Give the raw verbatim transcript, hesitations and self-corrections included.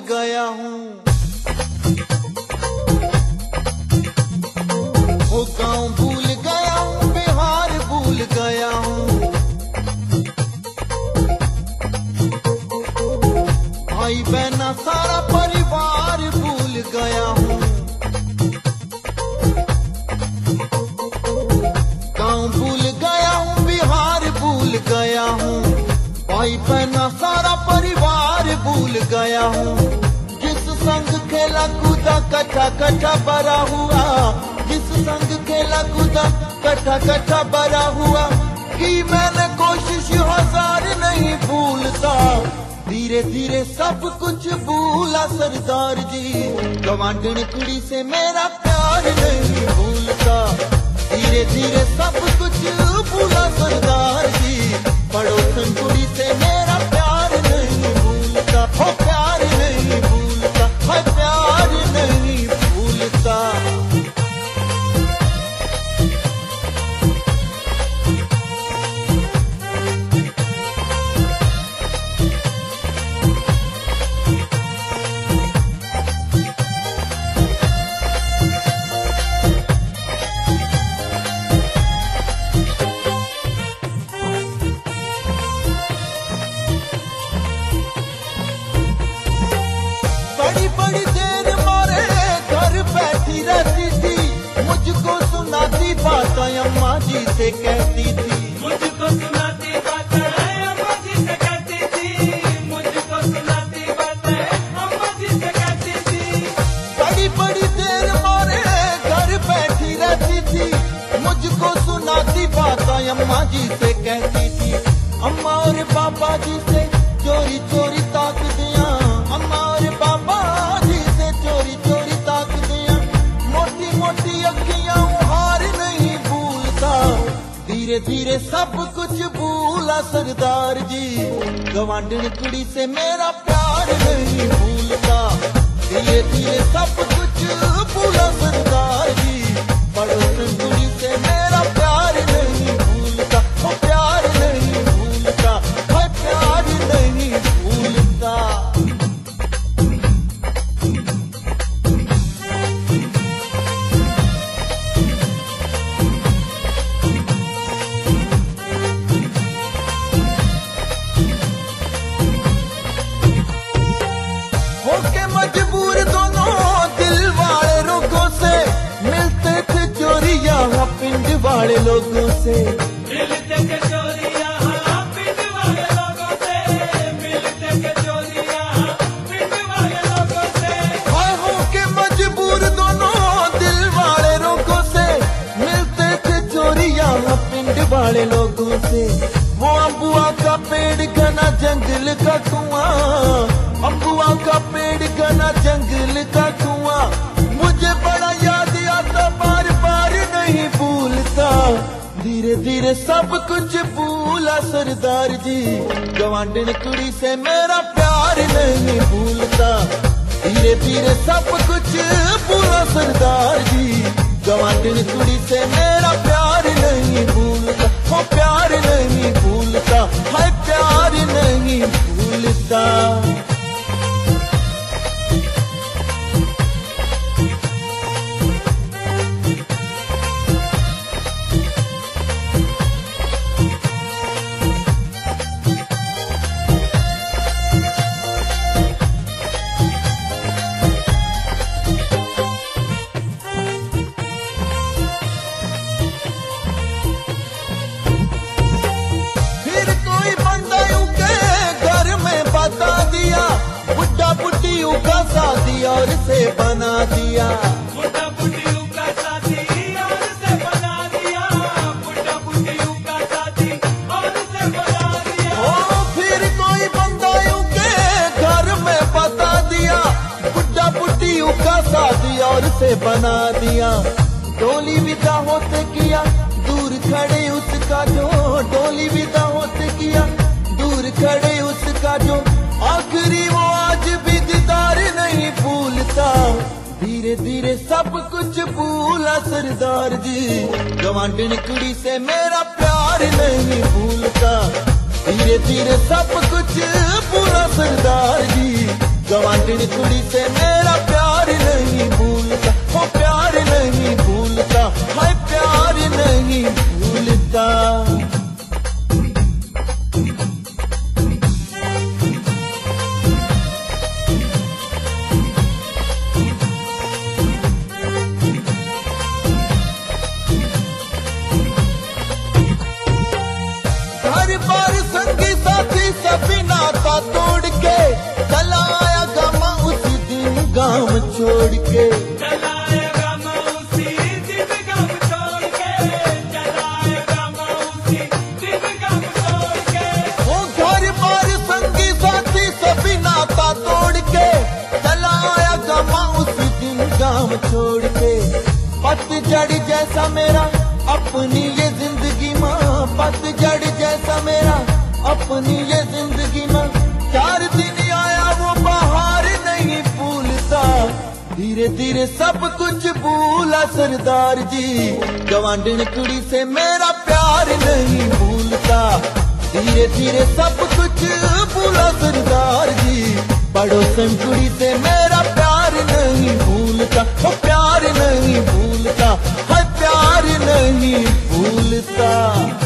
गया हूँ। वो गाँव भूल गया हूँ, बिहार भूल गया हूँ। भाई बहना सारा परिवार भूल गया हूँ। गाँव भूल गया हूँ, बिहार भूल गया हूँ। भाई बहना सारा परिवार भूल गया हूँ। जिस संग खेला कूदा कट्ठा कट्ठा बड़ा हुआ, जिस संग खेला कूदा कट्ठा कट्ठा बड़ा हुआ, कि मैंने कोशिश हजार नहीं भूलता। धीरे धीरे सब कुछ भूला सरदार जी, गवांढण कुड़ी से मेरा प्यार नहीं भूलता। धीरे धीरे सब कुछ भूला सरदार जी, पड़ोसन कुड़ी से मेरा प्यार नहीं भूलता। हो प्यार नहीं भूलता, हो प्यार नहीं भूलता। बड़ी बड़ी देर मारे घर बैठी रहती थी, मुझको सुनाती बातें अम्मा जी से कहती थी। मुझको सुनाती बातें अम्मा जी से कहती थी, मुझको सुनाती बातें अम्मा जी से कहती थी। बड़ी बड़ी देर मारे घर बैठी रहती थी, मुझको सुनाती बातें अम्मा जी से कहती थी। अम्मा और पापा जी से चोरी चोरी ताक दिया, अम्मा और पापा जी से चोरी चोरी ताक दिया। मोटी मोटी अखियां हार नहीं भूलता। धीरे धीरे सब कुछ भूला सरदार जी, गवांढण कुड़ी से मेरा प्यार नहीं भूलता। धीरे धीरे सब कुछ भूला सरदार जी, पड़ोसन कुड़ी से मेरा प्यार नहीं भूलता। वो प्यार नहीं भूलता, वो प्यार नहीं भूलता। होके मजबूर दोनों दिल वाले लोगों से, मिलते थे चोरिया पिंड वाले लोगों से। मिलते के चोरिया पिंड वाले लोगों से, मिलते के चोरिया पिंड वाले लोगों से। हाय होके मजबूर दोनों दिल वाले लोगों से, मिलते थे चोरिया पिंड वाले लोगों से। वो अम्बुआ का पेड़ घना जंगल का कुआं, अम्बुआ का पेड़ घना जंगल का कुआं, मुझे बड़ा याद आता बार बार नहीं भूलता। धीरे धीरे सब कुछ भूला सरदार जी, गवांढण कुड़ी से मेरा प्यार नहीं भूलता। धीरे धीरे सब कुछ भूला सरदार जी, गवांढण कुड़ी से मेरा प्यार नहीं भूलता। वो प्यार नहीं भूलता, है प्यार नहीं भूलता। फिर कोई बंदा यूं के घर में बता दिया, बुढ़ा बुढ़ी का शादी और से बना दिया। बुढ़ा बुढ़ियों का साथी और से बना दिया, बुढ़ा बुढ़ियों का साथी और से बना दिया। ओ फिर कोई बंदा यूं के घर में बता दिया, बुढ़ा बुढ़ी का शादी और से बना दिया। डोली विदा होते किया दूर खड़े उसका जो, डोली विदा होते किया दूर खड़े उसका जो, आखिरी वो आज भी दीदार नहीं भूलता। धीरे धीरे सब कुछ भूला सरदार जी, गवांढण कुड़ी से मेरा प्यार नहीं भूलता। धीरे धीरे सब कुछ भूला सरदार जी, गवांढिन कुड़ी से मेरा प्यार नहीं भूलता, वो प्यार नहीं भूलता, हाय प्यार नहीं भूलता। हर बार संगी साथी सभी नाता तोड़ के चला आया गमा उसी दिन गांव छोड़ के, चलाएगा मैं उसी दिन गम छोड़ के, चलाएगा मैं उसी दिन गम छोड़ के। वो घर बार संगी साथी सभी नाता तोड़ के चला आया गमा उसी दिन गांव छोड़ के। पतझड़ जैसा मेरा अपनी ये जिंदगी माँ, पतझड़ जैसा मेरा अपनी ये जिंदगी माँ, चार दिन आया वो बाहर नहीं भूलता, धीरे धीरे सब कुछ भूला सरदार जी। गवांढिन कुड़ी से मेरा प्यार नहीं भूलता, धीरे धीरे सब कुछ भूला सरदार जी। पड़ोसन कुड़ी से मेरा प्यार नहीं भूलता, वो प्यार नहीं भूलता, हर प्यार नहीं भूलता।